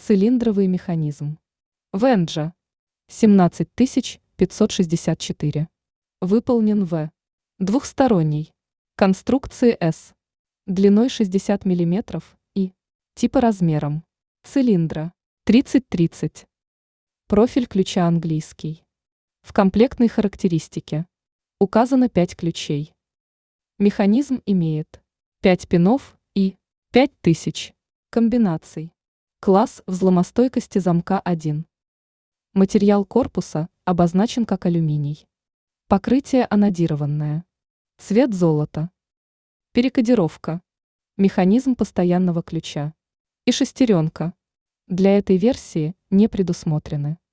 Цилиндровый механизм. Венджа. 17564. Выполнен в двухсторонней конструкции S длиной 60 мм и типа размером цилиндра 30-30. Профиль ключа английский. В комплектной характеристике указано 5 ключей. Механизм имеет 5 пинов и 5000 комбинаций. Класс взломостойкости замка 1. Материал корпуса обозначен как алюминий. Покрытие анодированное. Цвет золото. Перекодировка. Механизм постоянного ключа. И шестеренка. Для этой версии не предусмотрены.